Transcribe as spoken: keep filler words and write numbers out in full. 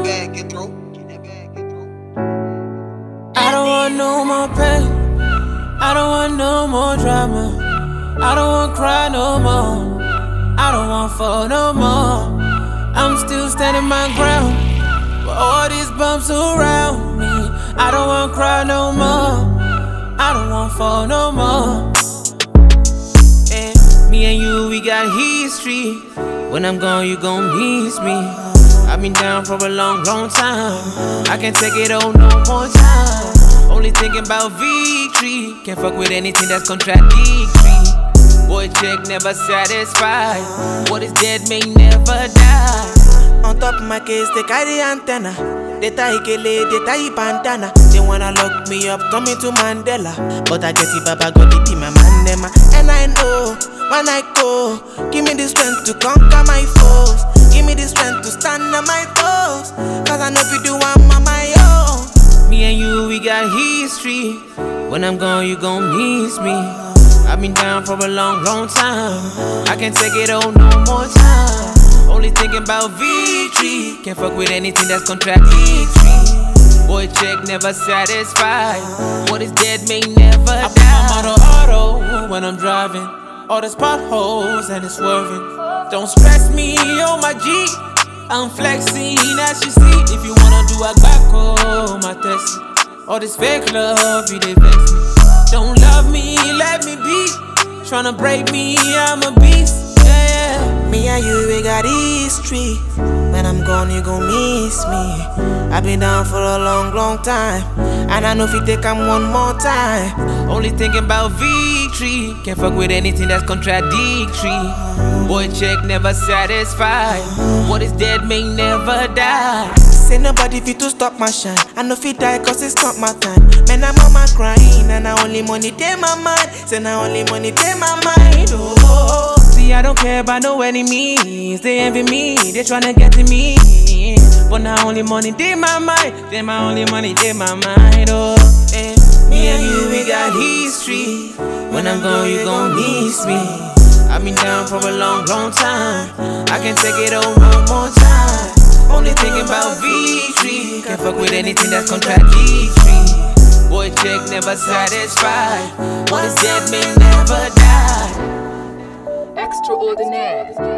bag, get through. Get that bag, get through. I don't want no more pain. I don't want no more drama. I don't want cry no more. I don't want fall no more. I'm still standing my ground. But all these bumps around me, I don't want cry no more. I don't want fall no more. And me and you, we got history. When I'm gone, you gon' miss me. I've been down for a long, long time. I can't take it on no more time. Only thinking about victory. Can't fuck with anything that's contradictory. Boy check never satisfied. What is dead may never die. On top of my case, they carry antenna. They tie Ikele, they tie bandana. They wanna lock me up, turn me to Mandela. But I guess if Baba God, it be my man, them. And I know, when I go, give me the strength to conquer my foes. Give me the strength to stand on my toes. Cause I know if you do, I'm on my own. Me and you, we got history. When I'm gone, you gon' miss me. I've been down for a long, long time. I can't take it on no more time. Only thinking about victory. Can't fuck with anything that's contradictory. Boy check never satisfied. What is dead may never die. I put my auto auto when I'm driving. All these potholes and it's swerving. Don't stress me, oh my G. I'm flexing as you see. If you wanna do a back home, my test. All this fake love, you they vex me. Don't love me, let me be. Tryna break me, I'm a beast. Yeah, yeah. Me and you, we got history. When I'm gone, you gon' miss me. I've been down for a long, long time. And I know if you take I'm one more time. Only thinking about victory. Can't fuck with anything that's contradictory. Boy check never satisfied. What is dead may never die. Say nobody fit to stop my shine. I know fit die cause it's not my time. Man, I'm on my crying. And I only money take my mind. Say now only money take my mind. Oh, oh, oh. See, I don't care about no enemies. They envy me, they tryna get to me. But now only money they my mind. They my only money, they my mind. Oh, and me and you, we got history. When I'm gone, you gon' miss me. I've been down for a long, long time. I can't take it on one more time. Only thinking about victory. Can't fuck with anything that's contradictory. Boy check never satisfied. What is dead may never die. Extraordinaire.